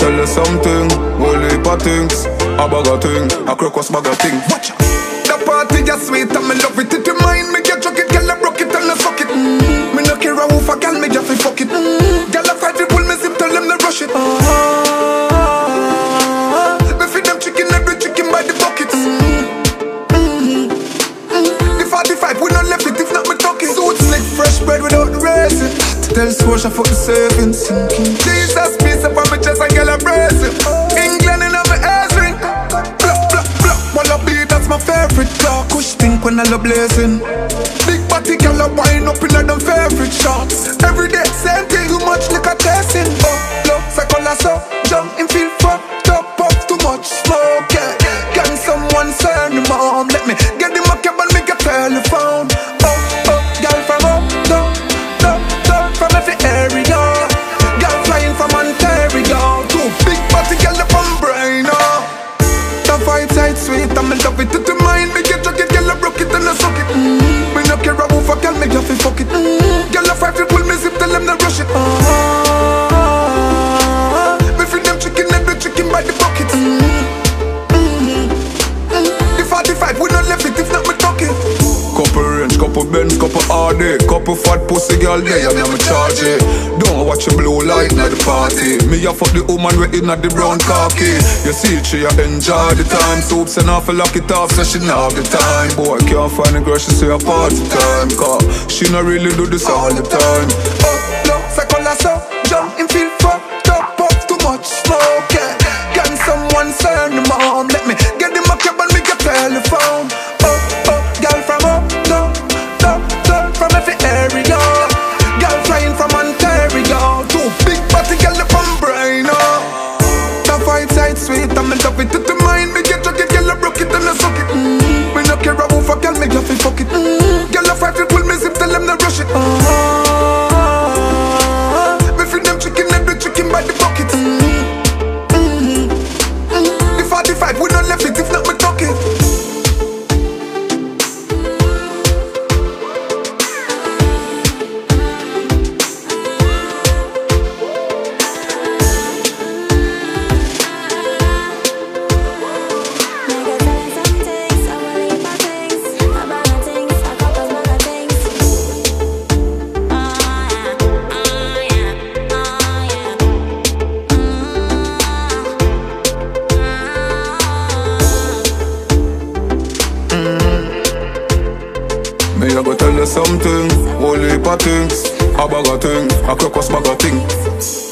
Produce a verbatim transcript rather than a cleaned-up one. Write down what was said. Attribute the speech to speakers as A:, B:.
A: tell you something. Whole heap of things. A bag of thing, a crocus bag of thing. Watch out.
B: The party just sweet and me love it. It remind me get drunk it, girl I broke it and I suck it. Mm. Me no care a who for girl, me just fi fuck it. Mm. Girl I fight it, pull me zip, tell them to rush it. Uh-huh. Me feed them chicken, every chicken by the buckets. Mm. Mm. The forty-five, we not left it if not me talking. Suit slick, fresh bread without the racing. Tell Scotia fuck the savings. Jesus, peace up on my chest and girl I brace it. England in on my ass ring. Walla beat, that's my favorite car. Kush think when I love blazing. Big body girl a wine up in them favorite shots. Every day, same thing, too much liquor tasting. Oh, love, cycle so jump in feel fucked up, up too much smoke, yeah. Can someone send him home? Let me get him a cab and make a telephone. Oh, oh, girl from up, down, down, down, from every area. Girl flying from Ontario. Two big body girl up on brain, oh. The vibe side sweet and me love it. It remind me get drunk it, girl I broke it and I suck it. Mm. Me no care a who for girl, me just fi fuck it. Mm. Girl I fight it, pull me zip, tell them to rush it. Uh-huh. Me feed them chicken, every chicken by the bucket. Mm. Mm. Mm. The forty-five, we not left it if not me talking.
A: Couple range, couple Benz, couple R D, couple fat pussy girl there, and I'm charge it. Don't watch a blue light at the party. Me a fuck the woman we in at the brown khaki. You see she a enjoy the time. Soups and half a lock it off so she not have the time. Boy can't find a girl, she say a party time. Cause she not really do this all the time.
B: Oh, no, cycle so jump in feel fucked up, up too much smoke, yeah. Can someone send him home? Let me get him a cab and make a telephone. Oh, oh, girl from up, down, down, down, from every area. Girl flying from Ontario. Two big body girl up on brain, oh. The vibe side sweet and me love it. It remind me get drunk it, girl I broke it and I suck it. Mm. Me no care a who for girl, me just fi fuck it. Mm. Girl I fight it, pull me zip, tell them to rush it. Uh-huh. Me feed them chicken, every chicken by the bucket. Mm. Mm. Mm. The forty-five, we not left it if not me talking.
A: Me a go tell you something. Whole heap of things. A bag of thing, a crocus bag of thing.